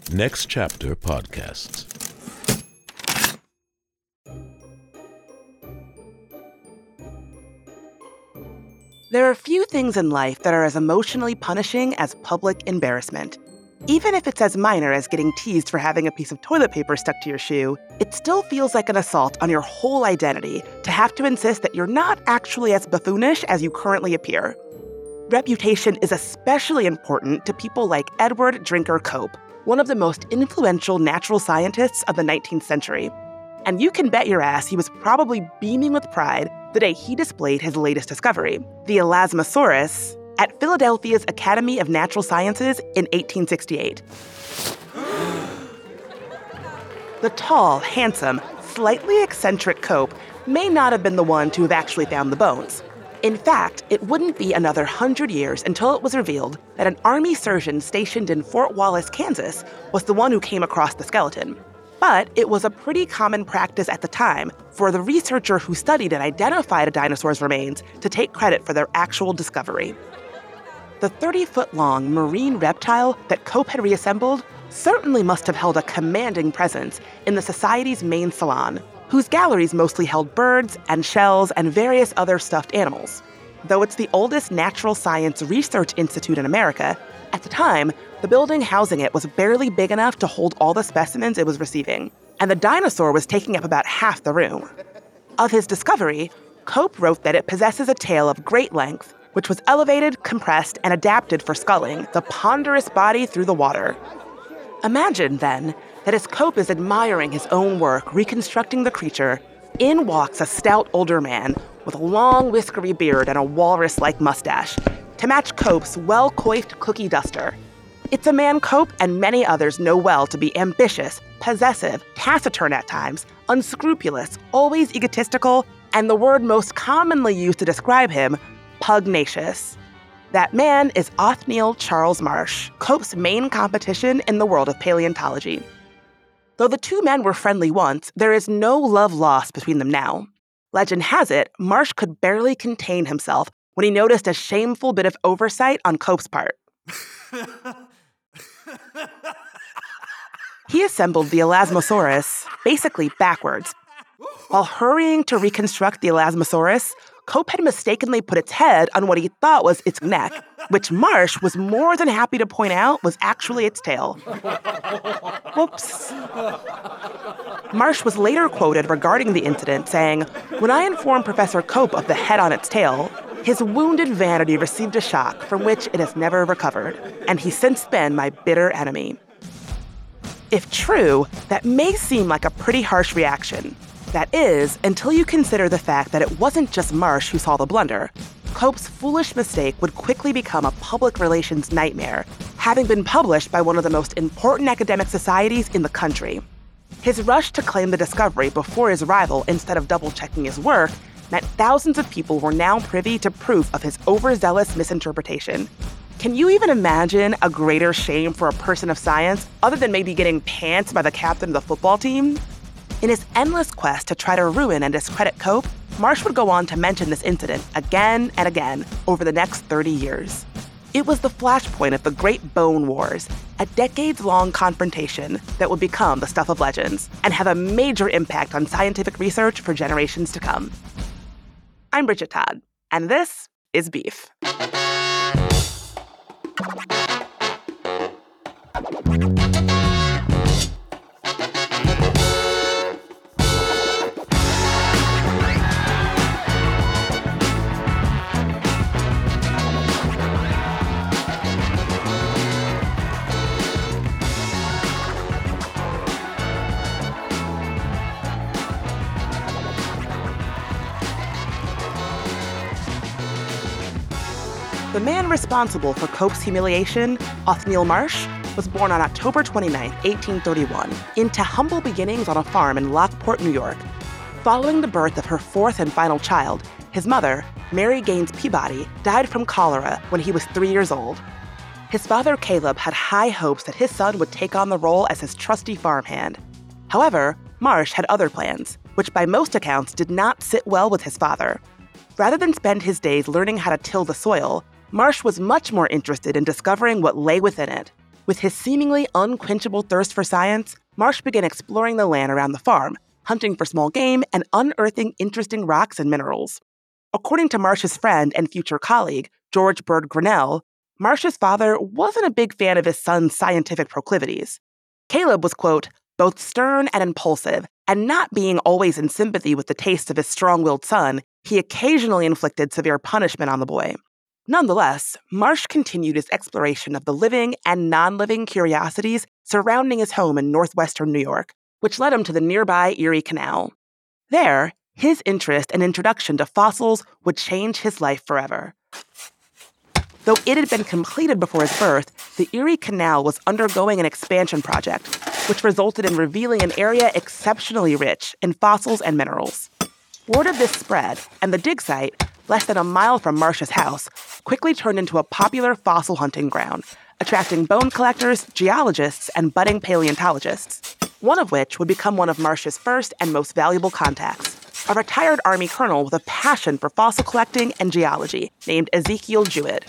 Next Chapter Podcasts. There are few things in life that are as emotionally punishing as public embarrassment. Even if it's as minor as getting teased for having a piece of toilet paper stuck to your shoe, it still feels like an assault on your whole identity to have to insist that you're not actually as buffoonish as you currently appear. Reputation is especially important to people like Edward Drinker Cope, one of the most influential natural scientists of the 19th century. And you can bet your ass he was probably beaming with pride the day he displayed his latest discovery, the Elasmosaurus, at Philadelphia's Academy of Natural Sciences in 1868. The tall, handsome, slightly eccentric Cope may not have been the one to have actually found the bones. In fact, it wouldn't be another 100 years until it was revealed that an Army surgeon stationed in Fort Wallace, Kansas, was the one who came across the skeleton. But it was a pretty common practice at the time for the researcher who studied and identified a dinosaur's remains to take credit for their actual discovery. The 30-foot-long marine reptile that Cope had reassembled certainly must have held a commanding presence in the Society's main salon, whose galleries mostly held birds and shells and various other stuffed animals. Though it's the oldest natural science research institute in America, at the time, the building housing it was barely big enough to hold all the specimens it was receiving, and the dinosaur was taking up about half the room. Of his discovery, Cope wrote that it possesses a tail of great length, which was elevated, compressed, and adapted for sculling the ponderous body through the water. Imagine, then, that as Cope is admiring his own work reconstructing the creature, in walks a stout older man with a long whiskery beard and a walrus-like mustache, to match Cope's well-coiffed cookie duster. It's a man Cope and many others know well to be ambitious, possessive, taciturn at times, unscrupulous, always egotistical, and the word most commonly used to describe him, pugnacious. That man is Othniel Charles Marsh, Cope's main competition in the world of paleontology. Though the two men were friendly once, there is no love lost between them now. Legend has it, Marsh could barely contain himself when he noticed a shameful bit of oversight on Cope's part. He assembled the Elasmosaurus basically backwards. While hurrying to reconstruct the Elasmosaurus, Cope had mistakenly put its head on what he thought was its neck, which Marsh was more than happy to point out was actually its tail. Whoops. Marsh was later quoted regarding the incident saying, "When I informed Professor Cope of the head on its tail, his wounded vanity received a shock from which it has never recovered, and he's since been my bitter enemy." If true, that may seem like a pretty harsh reaction. That is, until you consider the fact that it wasn't just Marsh who saw the blunder. Cope's foolish mistake would quickly become a public relations nightmare, having been published by one of the most important academic societies in the country. His rush to claim the discovery before his rival instead of double-checking his work meant thousands of people were now privy to proof of his overzealous misinterpretation. Can you even imagine a greater shame for a person of science other than maybe getting pantsed by the captain of the football team? In his endless quest to try to ruin and discredit Cope, Marsh would go on to mention this incident again and again over the next 30 years. It was the flashpoint of the Great Bone Wars, a decades-long confrontation that would become the stuff of legends and have a major impact on scientific research for generations to come. I'm Bridget Todd, and this is Beef. The man responsible for Cope's humiliation, Othniel Marsh, was born on October 29, 1831, into humble beginnings on a farm in Lockport, New York. Following the birth of her fourth and final child, his mother, Mary Gaines Peabody, died from cholera when he was 3 years old. His father, Caleb, had high hopes that his son would take on the role as his trusty farmhand. However, Marsh had other plans, which by most accounts did not sit well with his father. Rather than spend his days learning how to till the soil, Marsh was much more interested in discovering what lay within it. With his seemingly unquenchable thirst for science, Marsh began exploring the land around the farm, hunting for small game and unearthing interesting rocks and minerals. According to Marsh's friend and future colleague, George Bird Grinnell, Marsh's father wasn't a big fan of his son's scientific proclivities. Caleb was, quote, both stern and impulsive, and not being always in sympathy with the tastes of his strong-willed son, he occasionally inflicted severe punishment on the boy. Nonetheless, Marsh continued his exploration of the living and non-living curiosities surrounding his home in northwestern New York, which led him to the nearby Erie Canal. There, his interest and introduction to fossils would change his life forever. Though it had been completed before his birth, the Erie Canal was undergoing an expansion project, which resulted in revealing an area exceptionally rich in fossils and minerals. Word of this spread, and the dig site, less than a mile from Marsh's house, quickly turned into a popular fossil hunting ground, attracting bone collectors, geologists, and budding paleontologists, one of which would become one of Marsh's first and most valuable contacts, a retired Army colonel with a passion for fossil collecting and geology named Ezekiel Jewett.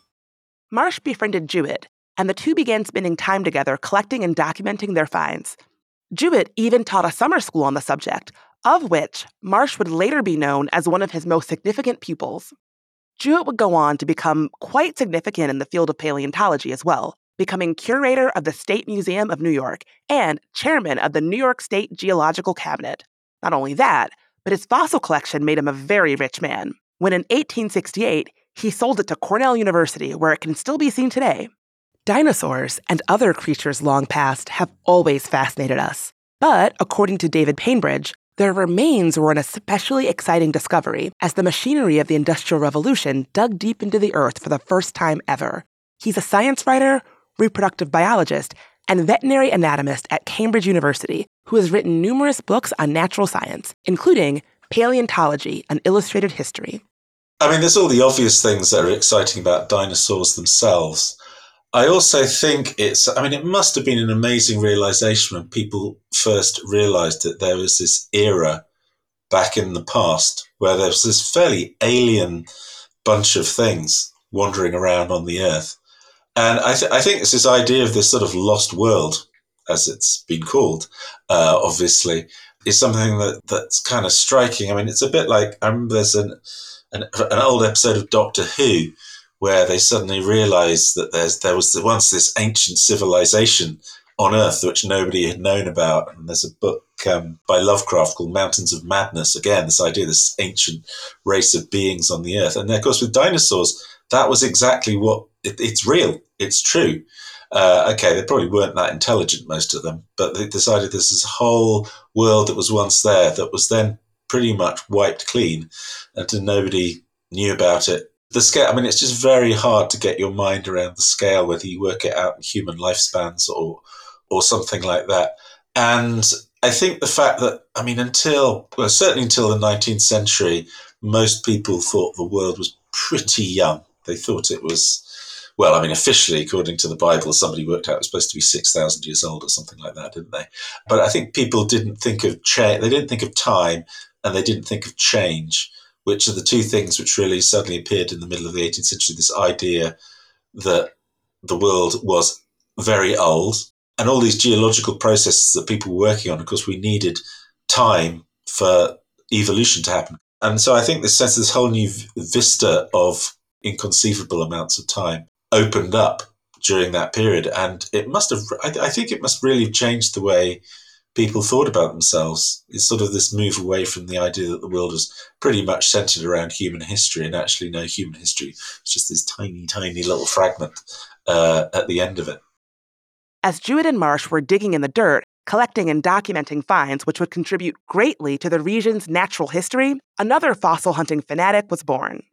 Marsh befriended Jewett, and the two began spending time together collecting and documenting their finds. Jewett even taught a summer school on the subject, of which Marsh would later be known as one of his most significant pupils. Jewett would go on to become quite significant in the field of paleontology as well, becoming curator of the State Museum of New York and chairman of the New York State Geological Cabinet. Not only that, but his fossil collection made him a very rich man, when in 1868, he sold it to Cornell University, where it can still be seen today. Dinosaurs and other creatures long past have always fascinated us. But, according to David Painbridge, their remains were an especially exciting discovery as the machinery of the Industrial Revolution dug deep into the earth for the first time ever. He's a science writer, reproductive biologist, and veterinary anatomist at Cambridge University who has written numerous books on natural science, including Paleontology, An Illustrated History. I mean, there's all the obvious things that are exciting about dinosaurs themselves. I also think it must have been an amazing realization when people first realized that there was this era back in the past where there was this fairly alien bunch of things wandering around on the earth. And I think it's this idea of this sort of lost world, as it's been called, obviously, is something that's kind of striking. I mean, it's a bit like, I remember there's an old episode of Doctor Who where they suddenly realised that there was once this ancient civilization on Earth which nobody had known about. And there's a book by Lovecraft called Mountains of Madness. Again, this idea of this ancient race of beings on the Earth. And then, of course, with dinosaurs, that was exactly what it's real. It's true. Okay, they probably weren't that intelligent, most of them, but they decided there's this whole world that was once there that was then pretty much wiped clean, and nobody knew about it. The scale, I mean, it's just very hard to get your mind around the scale, whether you work it out in human lifespans or something like that. And I think the fact that, I mean, certainly until the 19th century, most people thought the world was pretty young. They thought it was, well, I mean, officially, according to the Bible, somebody worked out it was supposed to be 6,000 years old or something like that, didn't they? But I think people didn't think of they didn't think of time, and they didn't think of change, which are the two things which really suddenly appeared in the middle of the 18th century, this idea that the world was very old, and all these geological processes that people were working on, of course, we needed time for evolution to happen. And so I think this whole new vista of inconceivable amounts of time opened up during that period. And it must have, I think it must really have changed the way people thought about themselves. It's sort of this move away from the idea that the world was pretty much centered around human history, and actually no, human history is just this tiny, tiny little fragment at the end of it. As Jewett and Marsh were digging in the dirt, collecting and documenting finds which would contribute greatly to the region's natural history, another fossil hunting fanatic was born.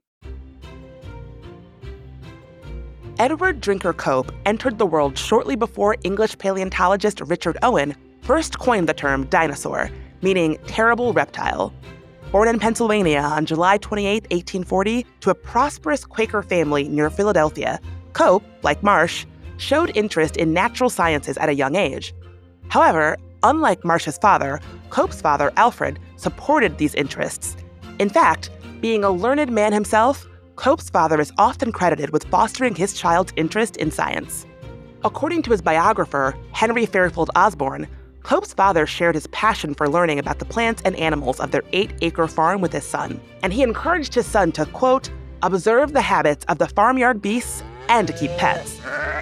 Edward Drinker Cope entered the world shortly before English paleontologist Richard Owen first coined the term dinosaur, meaning terrible reptile. Born in Pennsylvania on July 28, 1840, to a prosperous Quaker family near Philadelphia, Cope, like Marsh, showed interest in natural sciences at a young age. However, unlike Marsh's father, Cope's father, Alfred, supported these interests. In fact, being a learned man himself, Cope's father is often credited with fostering his child's interest in science. According to his biographer, Henry Fairfield Osborne, Cope's father shared his passion for learning about the plants and animals of their 8-acre farm with his son, and he encouraged his son to, quote, observe the habits of the farmyard beasts and to keep pets.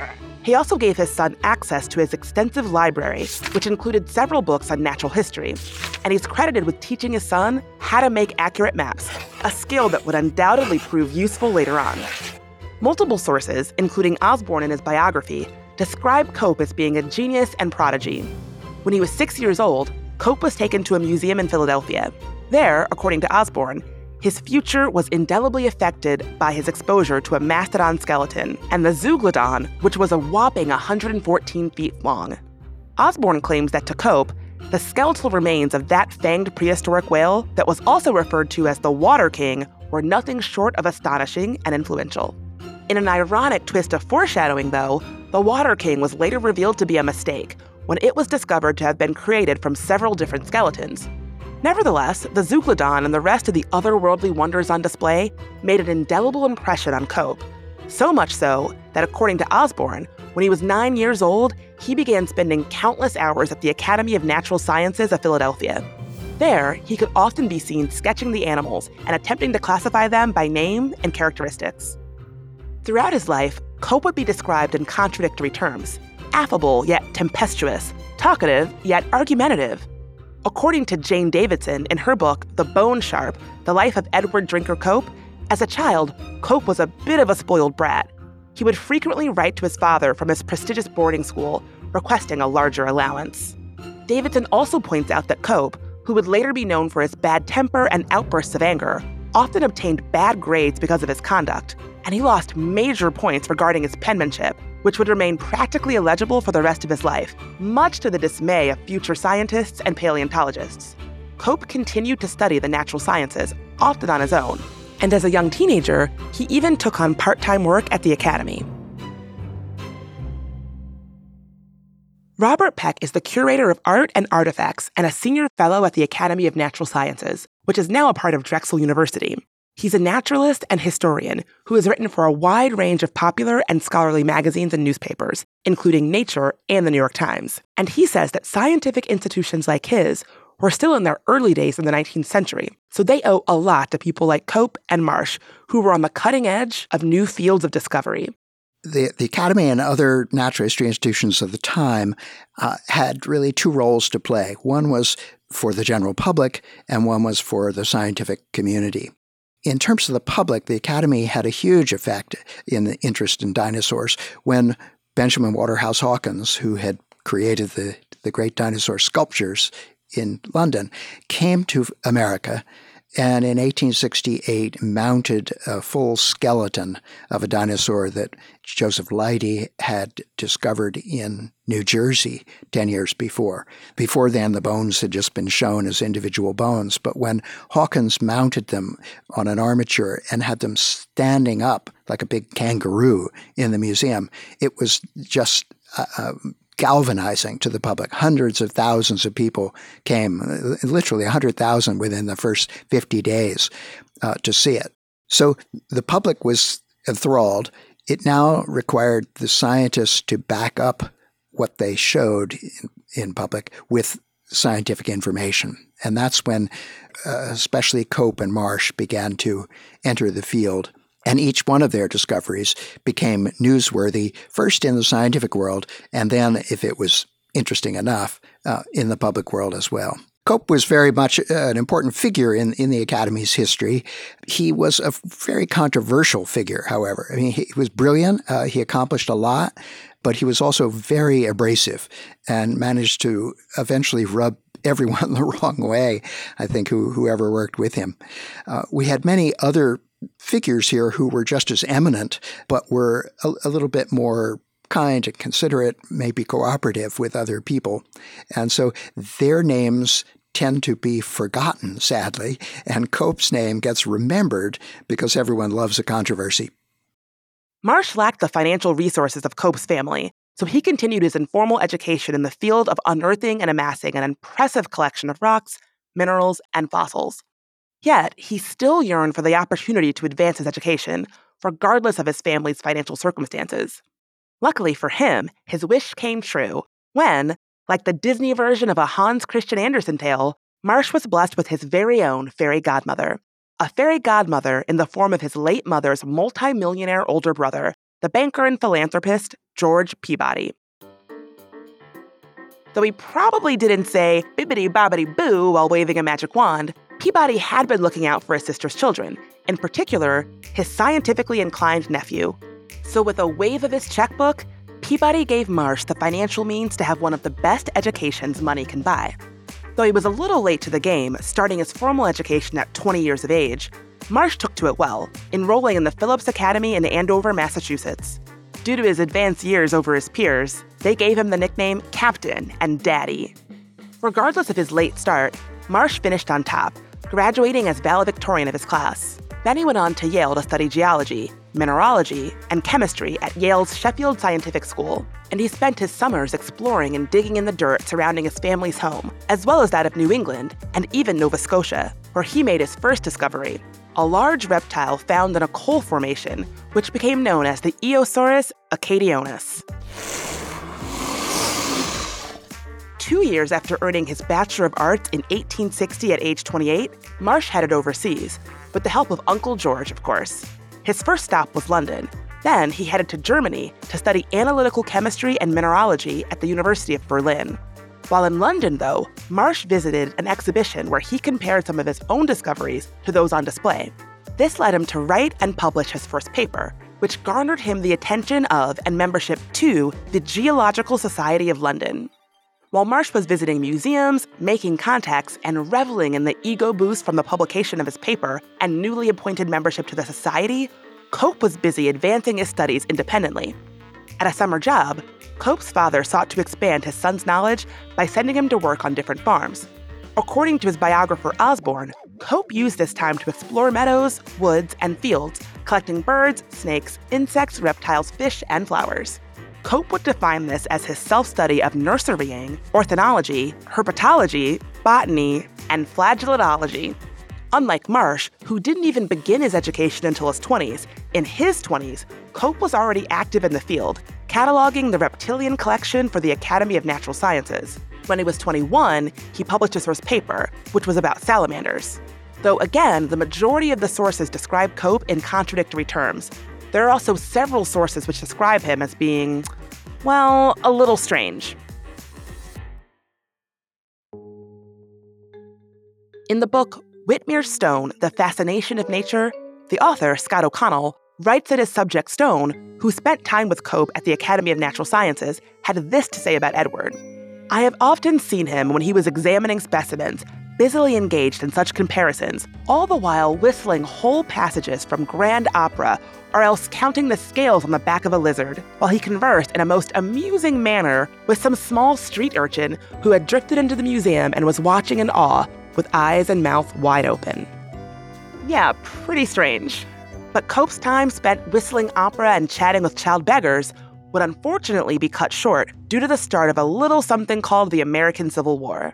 He also gave his son access to his extensive library, which included several books on natural history, and he's credited with teaching his son how to make accurate maps, a skill that would undoubtedly prove useful later on. Multiple sources, including Osborne in his biography, describe Cope as being a genius and prodigy. When he was 6 years old, Cope was taken to a museum in Philadelphia. There, according to Osborne, his future was indelibly affected by his exposure to a mastodon skeleton and the Zeuglodon, which was a whopping 114 feet long. Osborne claims that to Cope, the skeletal remains of that fanged prehistoric whale that was also referred to as the Water King were nothing short of astonishing and influential. In an ironic twist of foreshadowing, though, the Water King was later revealed to be a mistake when it was discovered to have been created from several different skeletons. Nevertheless, the Zeuglodon and the rest of the otherworldly wonders on display made an indelible impression on Cope. So much so that, according to Osborne, when he was 9 years old, he began spending countless hours at the Academy of Natural Sciences of Philadelphia. There, he could often be seen sketching the animals and attempting to classify them by name and characteristics. Throughout his life, Cope would be described in contradictory terms: affable yet tempestuous, talkative yet argumentative. According to Jane Davidson in her book, The Bone Sharp, The Life of Edward Drinker Cope, as a child, Cope was a bit of a spoiled brat. He would frequently write to his father from his prestigious boarding school, requesting a larger allowance. Davidson also points out that Cope, who would later be known for his bad temper and outbursts of anger, often obtained bad grades because of his conduct, and he lost major points regarding his penmanship, which would remain practically illegible for the rest of his life, much to the dismay of future scientists and paleontologists. Cope continued to study the natural sciences, often on his own, and as a young teenager, he even took on part-time work at the Academy. Robert Peck is the curator of art and artifacts and a senior fellow at the Academy of Natural Sciences, which is now a part of Drexel University. He's a naturalist and historian who has written for a wide range of popular and scholarly magazines and newspapers, including Nature and the New York Times. And he says that scientific institutions like his were still in their early days in the 19th century, so they owe a lot to people like Cope and Marsh, who were on the cutting edge of new fields of discovery. The Academy and other natural history institutions of the time had really two roles to play. One was for the general public, and one was for the scientific community. In terms of the public, the Academy had a huge effect in the interest in dinosaurs when Benjamin Waterhouse Hawkins, who had created the great dinosaur sculptures in London, came to America and in 1868 mounted a full skeleton of a dinosaur that Joseph Leidy had discovered in New Jersey 10 years before. Before then, the bones had just been shown as individual bones, but when Hawkins mounted them on an armature and had them standing up like a big kangaroo in the museum, it was just galvanizing to the public. Hundreds of thousands of people came, literally 100,000 within the first 50 days to see it. So the public was enthralled. It now required the scientists to back up what they showed in public with scientific information. And that's when especially Cope and Marsh began to enter the field. And each one of their discoveries became newsworthy, first in the scientific world, and then, if it was interesting enough, in the public world as well. Cope was very much an important figure in the Academy's history. He was a very controversial figure, however. I mean, he was brilliant. He accomplished a lot, but he was also very abrasive and managed to eventually rub everyone the wrong way, I think, whoever worked with him. We had many other figures here who were just as eminent, but were a little bit more kind and considerate, maybe cooperative with other people. And so their names tend to be forgotten, sadly, and Cope's name gets remembered because everyone loves a controversy. Marsh lacked the financial resources of Cope's family, so he continued his informal education in the field of unearthing and amassing an impressive collection of rocks, minerals, and fossils. Yet, he still yearned for the opportunity to advance his education, regardless of his family's financial circumstances. Luckily for him, his wish came true when, like the Disney version of a Hans Christian Andersen tale, Marsh was blessed with his very own fairy godmother. A fairy godmother in the form of his late mother's multi-millionaire older brother, the banker and philanthropist George Peabody. Though he probably didn't say bibbidi-bobbidi-boo while waving a magic wand, Peabody had been looking out for his sister's children, in particular, his scientifically inclined nephew. So with a wave of his checkbook, Peabody gave Marsh the financial means to have one of the best educations money can buy. Though he was a little late to the game, starting his formal education at 20 years of age, Marsh took to it well, enrolling in the Phillips Academy in Andover, Massachusetts. Due to his advanced years over his peers, they gave him the nickname Captain and Daddy. Regardless of his late start, Marsh finished on top, graduating as valedictorian of his class. Then he went on to Yale to study geology, mineralogy, and chemistry at Yale's Sheffield Scientific School, and he spent his summers exploring and digging in the dirt surrounding his family's home, as well as that of New England and even Nova Scotia, where he made his first discovery, a large reptile found in a coal formation, which became known as the Eosaurus acadionus. 2 years after earning his Bachelor of Arts in 1860 at age 28, Marsh headed overseas, with the help of Uncle George, of course. His first stop was London. Then he headed to Germany to study analytical chemistry and mineralogy at the University of Berlin. While in London, though, Marsh visited an exhibition where he compared some of his own discoveries to those on display. This led him to write and publish his first paper, which garnered him the attention of and membership to the Geological Society of London. While Marsh was visiting museums, making contacts, and reveling in the ego boost from the publication of his paper and newly appointed membership to the society, Cope was busy advancing his studies independently. At a summer job, Cope's father sought to expand his son's knowledge by sending him to work on different farms. According to his biographer Osborne, Cope used this time to explore meadows, woods, and fields, collecting birds, snakes, insects, reptiles, fish, and flowers. Cope would define this as his self-study of nurserying, ornithology, herpetology, botany, and flagellantology. Unlike Marsh, who didn't even begin his education until his 20s, in his 20s, Cope was already active in the field, cataloging the reptilian collection for the Academy of Natural Sciences. When he was 21, he published his first paper, which was about salamanders. Though again, the majority of the sources describe Cope in contradictory terms. There are also several sources which describe him as being, well, a little strange. In the book Whitmere Stone, The Fascination of Nature, the author, Scott O'Connell, writes that his subject Stone, who spent time with Cope at the Academy of Natural Sciences, had this to say about Edward. I have often seen him when he was examining specimens, busily engaged in such comparisons, all the while whistling whole passages from grand opera or else counting the scales on the back of a lizard, while he conversed in a most amusing manner with some small street urchin who had drifted into the museum and was watching in awe with eyes and mouth wide open. Yeah, pretty strange. But Cope's time spent whistling opera and chatting with child beggars would unfortunately be cut short due to the start of a little something called the American Civil War.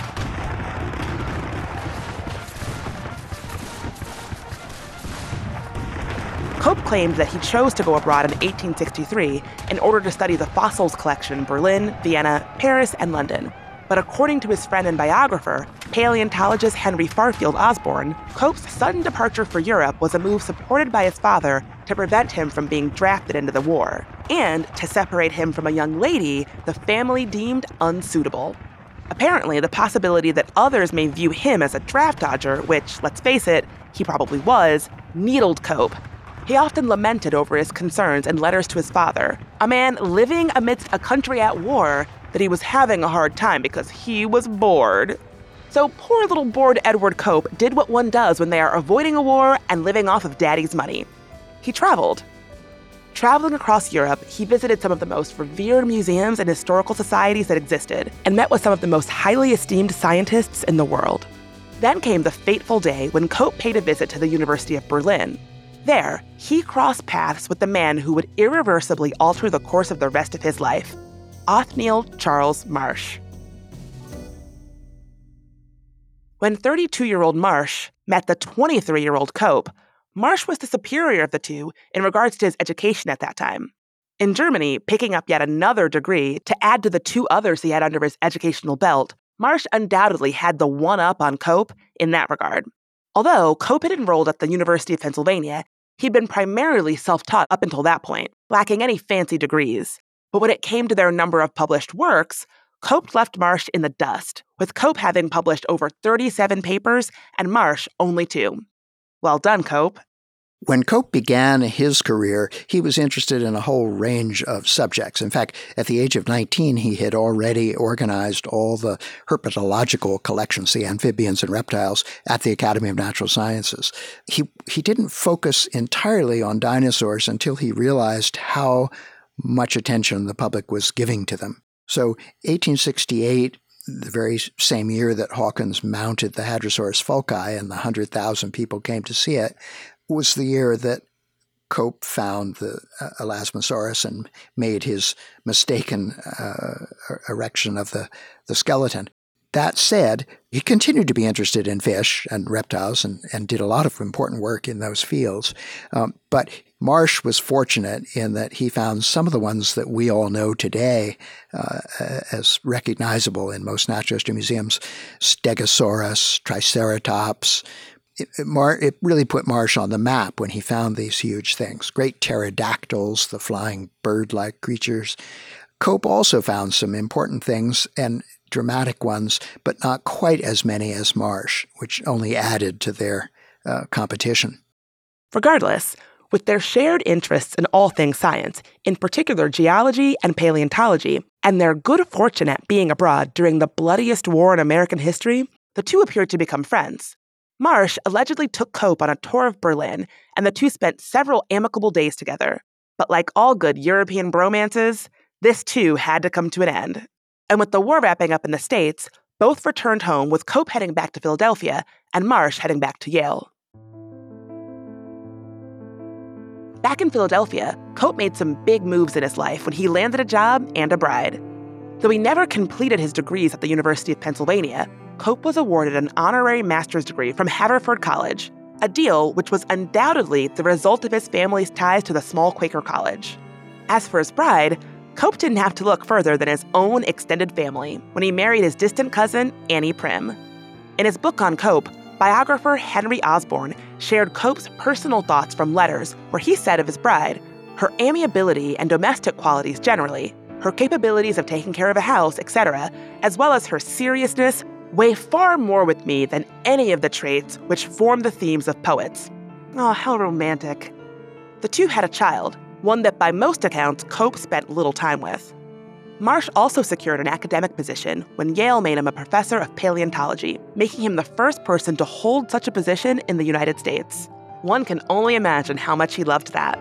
Cope claimed that he chose to go abroad in 1863 in order to study the fossils collection in Berlin, Vienna, Paris, and London. But according to his friend and biographer, paleontologist Henry Farfield Osborne, Cope's sudden departure for Europe was a move supported by his father to prevent him from being drafted into the war, and to separate him from a young lady the family deemed unsuitable. Apparently, the possibility that others may view him as a draft dodger, which, let's face it, he probably was, needled Cope. He often lamented over his concerns in letters to his father, a man living amidst a country at war, that he was having a hard time because he was bored. So poor little bored Edward Cope did what one does when they are avoiding a war and living off of daddy's money. He traveled. Traveling across Europe, he visited some of the most revered museums and historical societies that existed, and met with some of the most highly esteemed scientists in the world. Then came the fateful day when Cope paid a visit to the University of Berlin. There, he crossed paths with the man who would irreversibly alter the course of the rest of his life, Othniel Charles Marsh. When 32-year-old Marsh met the 23-year-old Cope, Marsh was the superior of the two in regards to his education at that time. In Germany, picking up yet another degree to add to the 2 others he had under his educational belt, Marsh undoubtedly had the one-up on Cope in that regard. Although Cope had enrolled at the University of Pennsylvania, he'd been primarily self-taught up until that point, lacking any fancy degrees. But when it came to their number of published works, Cope left Marsh in the dust, with Cope having published over 37 papers and Marsh only 2. Well done, Cope. When Cope began his career, he was interested in a whole range of subjects. In fact, at the age of 19, he had already organized all the herpetological collections, the amphibians and reptiles, at the Academy of Natural Sciences. He didn't focus entirely on dinosaurs until he realized how much attention the public was giving to them. So 1868, the very same year that Hawkins mounted the Hadrosaurus fulci and the 100,000 people came to see it, was the year that Cope found the Elasmosaurus and made his mistaken erection of the skeleton. That said, he continued to be interested in fish and reptiles and did a lot of important work in those fields. But Marsh was fortunate in that he found some of the ones that we all know today as recognizable in most natural history museums: Stegosaurus, Triceratops. It really put Marsh on the map when he found these huge things. Great pterodactyls, the flying bird-like creatures. Cope also found some important things and dramatic ones, but not quite as many as Marsh, which only added to their competition. Regardless, with their shared interests in all things science, in particular geology and paleontology, and their good fortune at being abroad during the bloodiest war in American history, the 2 appeared to become friends. Marsh allegedly took Cope on a tour of Berlin, and the 2 spent several amicable days together. But like all good European bromances, this too had to come to an end. And with the war wrapping up in the States, both returned home, with Cope heading back to Philadelphia and Marsh heading back to Yale. Back in Philadelphia, Cope made some big moves in his life when he landed a job and a bride. Though he never completed his degrees at the University of Pennsylvania, Cope was awarded an honorary master's degree from Haverford College, a deal which was undoubtedly the result of his family's ties to the small Quaker college. As for his bride, Cope didn't have to look further than his own extended family when he married his distant cousin, Annie Prim. In his book on Cope, biographer Henry Osborne shared Cope's personal thoughts from letters where he said of his bride, her amiability and domestic qualities generally, her capabilities of taking care of a house, etc., as well as her seriousness, weigh far more with me than any of the traits which form the themes of poets. Oh, how romantic. The 2 had a child, one that by most accounts Cope spent little time with. Marsh also secured an academic position when Yale made him a professor of paleontology, making him the first person to hold such a position in the United States. One can only imagine how much he loved that.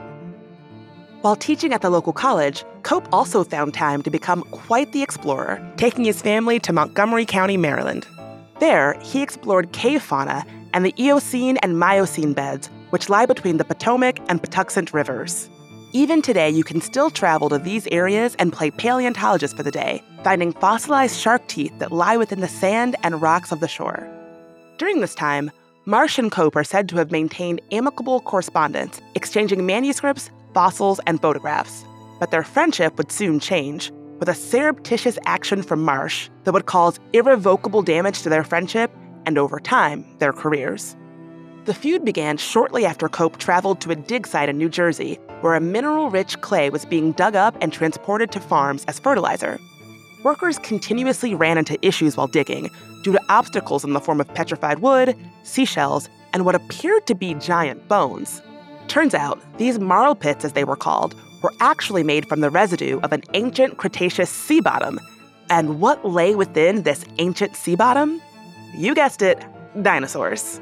While teaching at the local college, Cope also found time to become quite the explorer, taking his family to Montgomery County, Maryland. There, he explored cave fauna and the Eocene and Miocene beds, which lie between the Potomac and Patuxent rivers. Even today, you can still travel to these areas and play paleontologist for the day, finding fossilized shark teeth that lie within the sand and rocks of the shore. During this time, Marsh and Cope are said to have maintained amicable correspondence, exchanging manuscripts, fossils, and photographs. But their friendship would soon change, with a surreptitious action from Marsh that would cause irrevocable damage to their friendship and, over time, their careers. The feud began shortly after Cope traveled to a dig site in New Jersey, where a mineral-rich clay was being dug up and transported to farms as fertilizer. Workers continuously ran into issues while digging due to obstacles in the form of petrified wood, seashells, and what appeared to be giant bones. Turns out, these marl pits, as they were called, were actually made from the residue of an ancient Cretaceous sea bottom. And what lay within this ancient sea bottom? You guessed it, dinosaurs.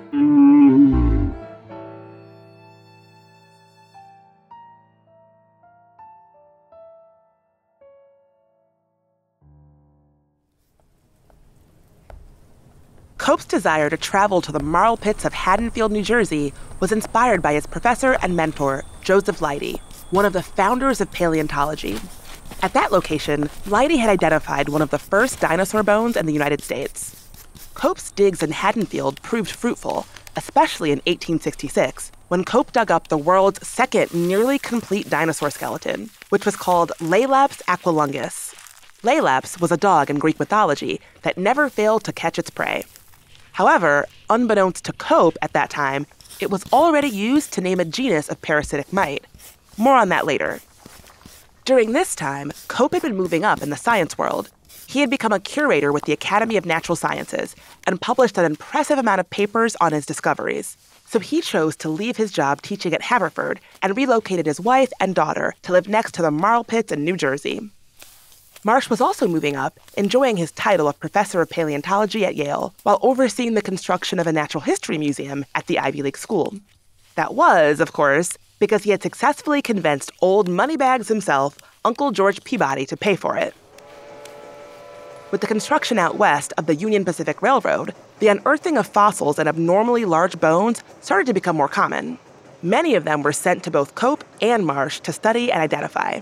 Cope's desire to travel to the marl pits of Haddonfield, New Jersey, was inspired by his professor and mentor, Joseph Leidy, one of the founders of paleontology. At that location, Leidy had identified one of the first dinosaur bones in the United States. Cope's digs in Haddonfield proved fruitful, especially in 1866, when Cope dug up the world's second nearly complete dinosaur skeleton, which was called Laelaps aquilungus. Laelaps was a dog in Greek mythology that never failed to catch its prey. However, unbeknownst to Cope at that time, it was already used to name a genus of parasitic mite. More on that later. During this time, Cope had been moving up in the science world. He had become a curator with the Academy of Natural Sciences and published an impressive amount of papers on his discoveries. So he chose to leave his job teaching at Haverford and relocated his wife and daughter to live next to the marl pits in New Jersey. Marsh was also moving up, enjoying his title of Professor of Paleontology at Yale, while overseeing the construction of a natural history museum at the Ivy League school. That was, of course, because he had successfully convinced old moneybags himself, Uncle George Peabody, to pay for it. With the construction out west of the Union Pacific Railroad, the unearthing of fossils and abnormally large bones started to become more common. Many of them were sent to both Cope and Marsh to study and identify.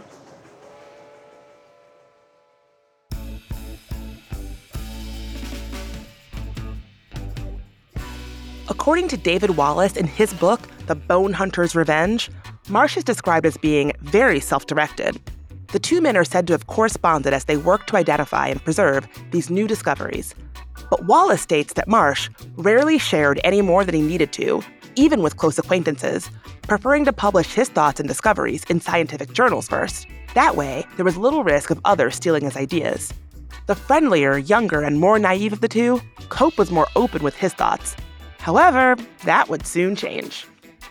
According to David Wallace in his book, The Bone Hunter's Revenge, Marsh is described as being very self-directed. The two men are said to have corresponded as they worked to identify and preserve these new discoveries. But Wallace states that Marsh rarely shared any more than he needed to, even with close acquaintances, preferring to publish his thoughts and discoveries in scientific journals first. That way, there was little risk of others stealing his ideas. The friendlier, younger, and more naive of the two, Cope was more open with his thoughts. However, that would soon change.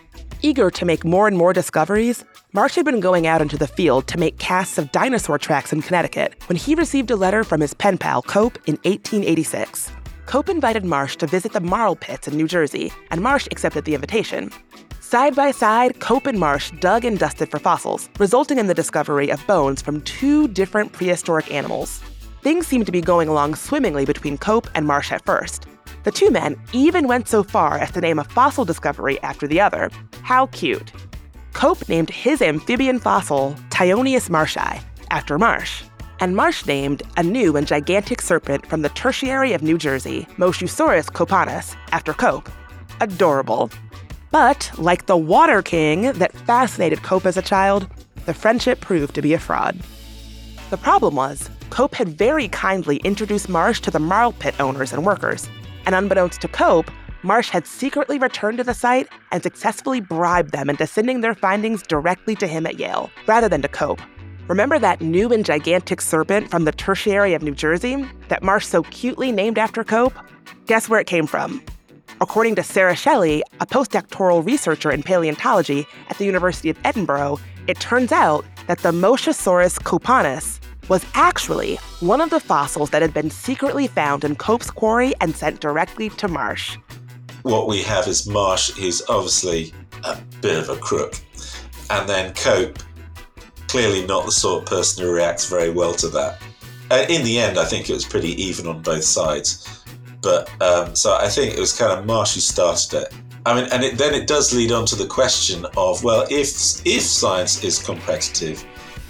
Eager to make more and more discoveries, Marsh had been going out into the field to make casts of dinosaur tracks in Connecticut when he received a letter from his pen pal Cope in 1886. Cope invited Marsh to visit the marl pits in New Jersey, and Marsh accepted the invitation. Side by side, Cope and Marsh dug and dusted for fossils, resulting in the discovery of bones from two different prehistoric animals. Things seemed to be going along swimmingly between Cope and Marsh at first. The two men even went so far as to name a fossil discovery after the other. How cute. Cope named his amphibian fossil Tyonius marshi after Marsh, and Marsh named a new and gigantic serpent from the Tertiary of New Jersey, Moschusaurus copanus, after Cope. Adorable. But, like the Water King that fascinated Cope as a child, the friendship proved to be a fraud. The problem was, Cope had very kindly introduced Marsh to the marl pit owners and workers, and unbeknownst to Cope, Marsh had secretly returned to the site and successfully bribed them into sending their findings directly to him at Yale, rather than to Cope. Remember that new and gigantic serpent from the Tertiary of New Jersey that Marsh so cutely named after Cope? Guess where it came from? According to Sarah Shelley, a postdoctoral researcher in paleontology at the University of Edinburgh, it turns out that the Moschusaurus copanus was actually one of the fossils that had been secretly found in Cope's quarry and sent directly to Marsh. What we have is Marsh, who's obviously a bit of a crook, and then Cope, clearly not the sort of person who reacts very well to that. In the end, I think it was pretty even on both sides. But so I think it was kind of Marsh who started it. I mean, and then it does lead on to the question of, well, if science is competitive,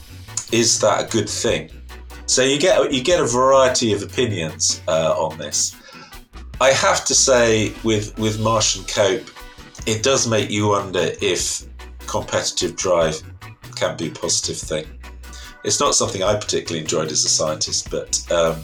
is that a good thing? So you get a variety of opinions on this. I have to say, with Marsh and Cope, it does make you wonder if competitive drive can be a positive thing. It's not something I particularly enjoyed as a scientist, but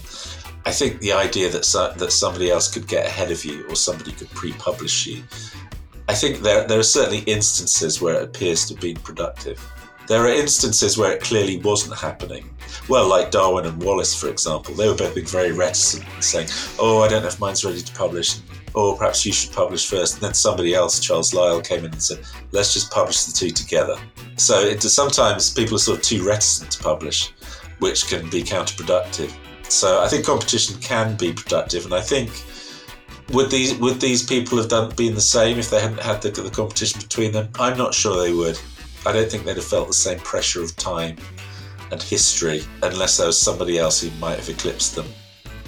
I think the idea that somebody else could get ahead of you or somebody could pre-publish you, I think there are certainly instances where it appears to have been productive. There are instances where it clearly wasn't happening. Well, like Darwin and Wallace, for example, they were both being very reticent and saying, oh, I don't know if mine's ready to publish, or perhaps you should publish first. And then somebody else, Charles Lyell, came in and said, let's just publish the two together. So sometimes people are sort of too reticent to publish, which can be counterproductive. So I think competition can be productive, and I think would these people have been the same if they hadn't had the competition between them? I'm not sure they would. I don't think they'd have felt the same pressure of time and history unless there was somebody else who might have eclipsed them.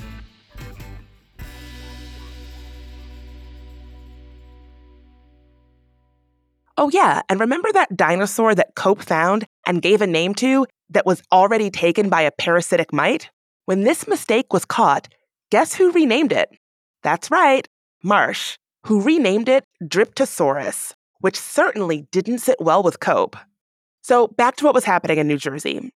Oh yeah, and remember that dinosaur that Cope found and gave a name to that was already taken by a parasitic mite? When this mistake was caught, guess who renamed it? That's right, Marsh, who renamed it Dryptosaurus, which certainly didn't sit well with Cope. So back to what was happening in New Jersey.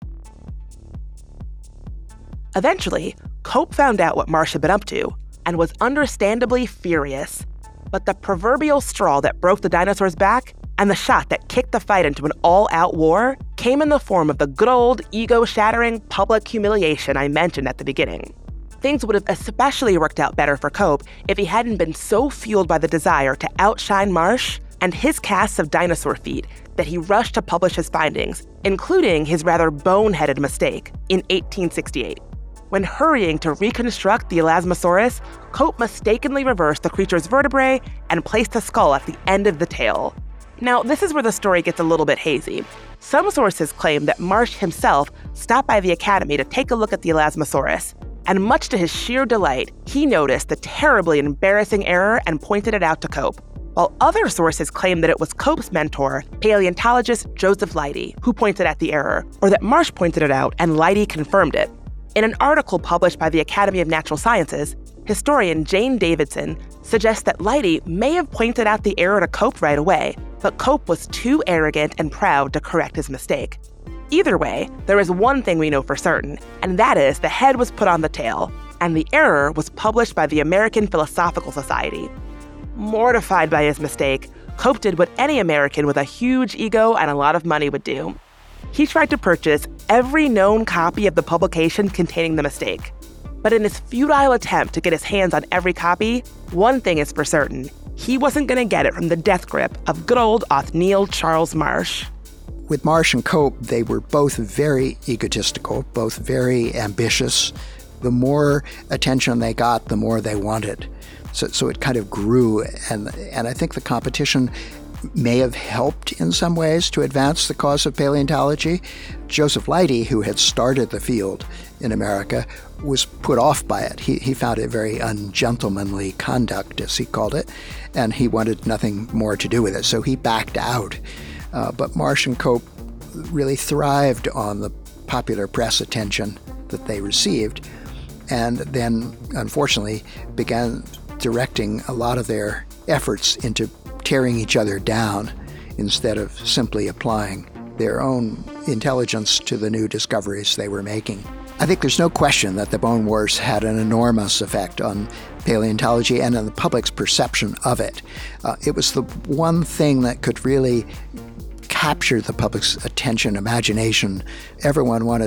Eventually, Cope found out what Marsh had been up to and was understandably furious. But the proverbial straw that broke the dinosaur's back and the shot that kicked the fight into an all-out war came in the form of the good old ego-shattering public humiliation I mentioned at the beginning. Things would have especially worked out better for Cope if he hadn't been so fueled by the desire to outshine Marsh and his casts of dinosaur feet that he rushed to publish his findings, including his rather boneheaded mistake in 1868. When hurrying to reconstruct the Elasmosaurus, Cope mistakenly reversed the creature's vertebrae and placed the skull at the end of the tail. Now, this is where the story gets a little bit hazy. Some sources claim that Marsh himself stopped by the Academy to take a look at the Elasmosaurus, and much to his sheer delight, he noticed the terribly embarrassing error and pointed it out to Cope. While other sources claim that it was Cope's mentor, paleontologist Joseph Leidy, who pointed at the error, or that Marsh pointed it out and Leidy confirmed it. In an article published by the Academy of Natural Sciences, historian Jane Davidson suggests that Leidy may have pointed out the error to Cope right away, but Cope was too arrogant and proud to correct his mistake. Either way, there is one thing we know for certain, and that is the head was put on the tail, and the error was published by the American Philosophical Society. Mortified by his mistake, Cope did what any American with a huge ego and a lot of money would do. He tried to purchase every known copy of the publication containing the mistake. But in his futile attempt to get his hands on every copy, one thing is for certain: he wasn't going to get it from the death grip of good old Othniel Charles Marsh. With Marsh and Cope, they were both very egotistical, both very ambitious. The more attention they got, the more they wanted. So it kind of grew, and I think the competition may have helped in some ways to advance the cause of paleontology. Joseph Leidy, who had started the field in America, was put off by it. He found it very ungentlemanly conduct, as he called it, and he wanted nothing more to do with it, so he backed out. But Marsh and Cope really thrived on the popular press attention that they received, and then, unfortunately, began directing a lot of their efforts into tearing each other down instead of simply applying their own intelligence to the new discoveries they were making. I think there's no question that the Bone Wars had an enormous effect on paleontology and on the public's perception of it. It was the one thing that could really capture the public's attention, imagination. Everyone wanted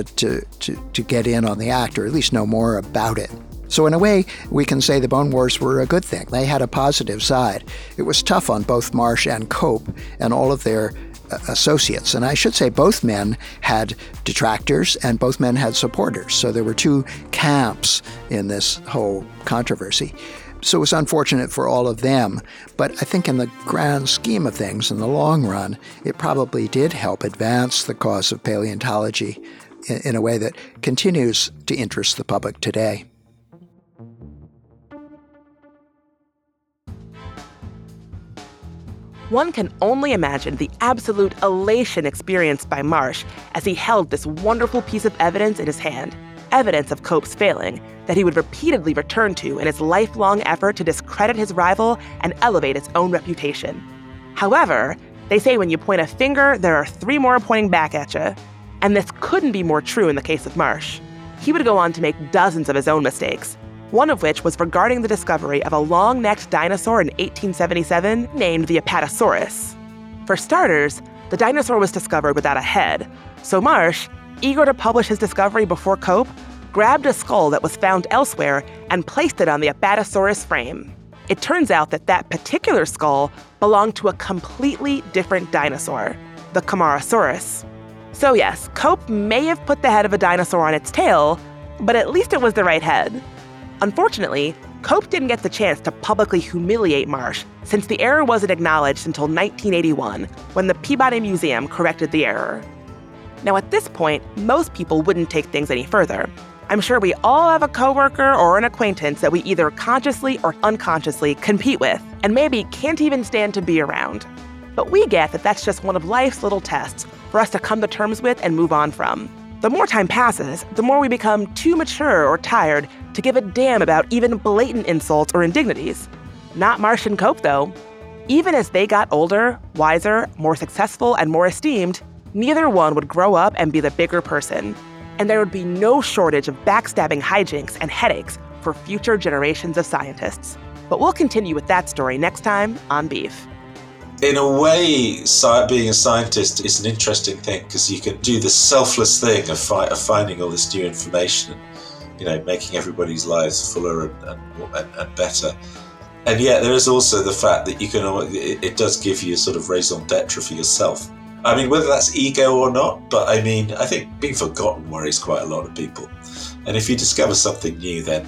to get in on the act, or at least know more about it. So in a way, we can say the Bone Wars were a good thing. They had a positive side. It was tough on both Marsh and Cope and all of their associates. And I should say both men had detractors and both men had supporters. So there were two camps in this whole controversy. So it was unfortunate for all of them. But I think in the grand scheme of things, in the long run, it probably did help advance the cause of paleontology in a way that continues to interest the public today. One can only imagine the absolute elation experienced by Marsh as he held this wonderful piece of evidence in his hand, evidence of Cope's failing that he would repeatedly return to in his lifelong effort to discredit his rival and elevate his own reputation. However, they say when you point a finger, there are three more pointing back at you. And this couldn't be more true in the case of Marsh. He would go on to make dozens of his own mistakes, one of which was regarding the discovery of a long-necked dinosaur in 1877 named the Apatosaurus. For starters, the dinosaur was discovered without a head, so Marsh, eager to publish his discovery before Cope, grabbed a skull that was found elsewhere and placed it on the Apatosaurus frame. It turns out that that particular skull belonged to a completely different dinosaur, the Camarasaurus. So yes, Cope may have put the head of a dinosaur on its tail, but at least it was the right head. Unfortunately, Cope didn't get the chance to publicly humiliate Marsh since the error wasn't acknowledged until 1981, when the Peabody Museum corrected the error. Now at this point, most people wouldn't take things any further. I'm sure we all have a coworker or an acquaintance that we either consciously or unconsciously compete with, and maybe can't even stand to be around. But we get that that's just one of life's little tests for us to come to terms with and move on from. The more time passes, the more we become too mature or tired to give a damn about even blatant insults or indignities. Not Marsh and Cope, though. Even as they got older, wiser, more successful, and more esteemed, neither one would grow up and be the bigger person. And there would be no shortage of backstabbing hijinks and headaches for future generations of scientists. But we'll continue with that story next time on Beef. In a way, being a scientist is an interesting thing because you can do the selfless thing of finding all this new information and, making everybody's lives fuller and better. And yet there is also the fact that it does give you a sort of raison d'etre for yourself. I mean, whether that's ego or not, but I think being forgotten worries quite a lot of people. And if you discover something new, then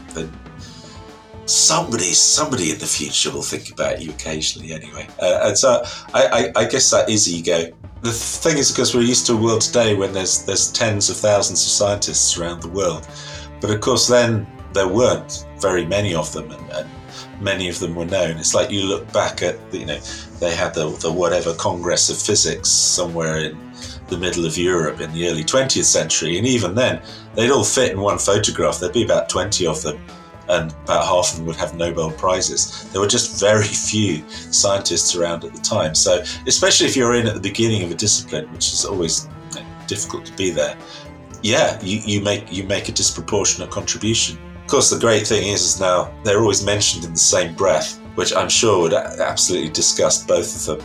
somebody in the future will think about you occasionally anyway. And so I guess that is ego. The thing is, because we're used to a world today when there's tens of thousands of scientists around the world. But of course then there weren't very many of them, and many of them were known. It's like you look back at, they had the whatever Congress of Physics somewhere in the middle of Europe in the early 20th century. And even then, they'd all fit in one photograph. There'd be about 20 of them, and about half of them would have Nobel Prizes. There were just very few scientists around at the time. So especially if you're in at the beginning of a discipline, which is always difficult to be there, you make a disproportionate contribution. Of course, the great thing is now they're always mentioned in the same breath, which I'm sure would absolutely disgust both of them.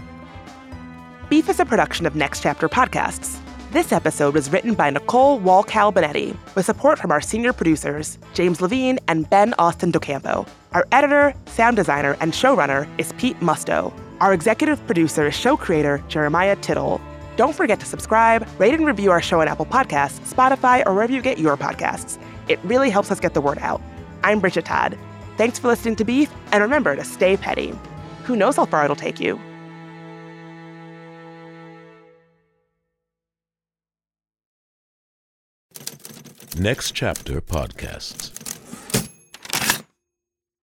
Beef is a production of Next Chapter Podcasts. This episode was written by Nicole Walcal-Benetti, with support from our senior producers, James Levine and Ben Austin Docampo. Our editor, sound designer, and showrunner is Pete Musto. Our executive producer is show creator Jeremiah Tittle. Don't forget to subscribe, rate and review our show on Apple Podcasts, Spotify, or wherever you get your podcasts. It really helps us get the word out. I'm Bridget Todd. Thanks for listening to Beef, and remember to stay petty. Who knows how far it'll take you? Next Chapter Podcasts.